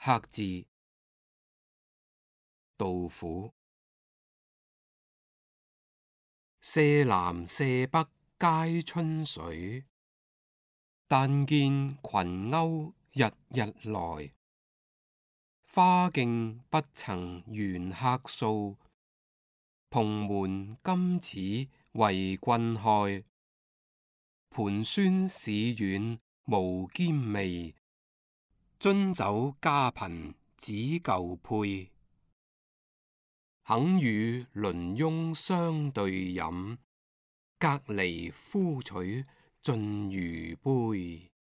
客字，杜甫。舍南舍北皆春水，但見群鷗日日來。花徑不曾緣客訴，蓬門今始為君開。盤孫市遠無兼味，樽酒家貧只舊配。肯與鄰翁相對飲，隔籬呼取盡餘杯。